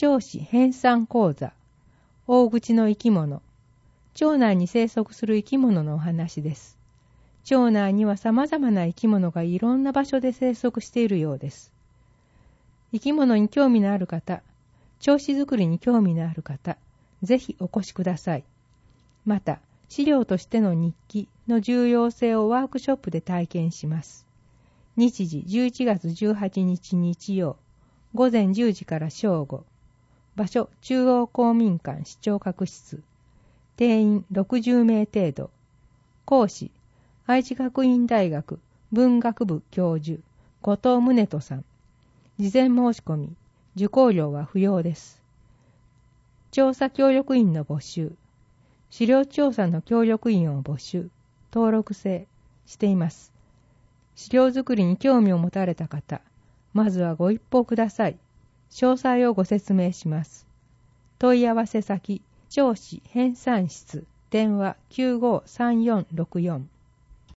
町史編纂講座、大口の生き物、町内に生息する生き物のお話です。町内には様々な生き物がいろんな場所で生息しているようです。生き物に興味のある方、町史作りに興味のある方、ぜひお越しください。また、資料としての日記の重要性をワークショップで体験します。日時11月18日日曜、午前10時から正午。場所、中央公民館視聴覚室。定員60名程度。講師、愛知学院大学文学部教授、後藤宗人さん。事前申し込み、受講料は不要です。調査協力員の募集。資料調査の協力員を募集、登録制しています。資料作りに興味を持たれた方、まずはご一報ください。詳細をご説明します。問い合わせ先、町史編纂室、電話953464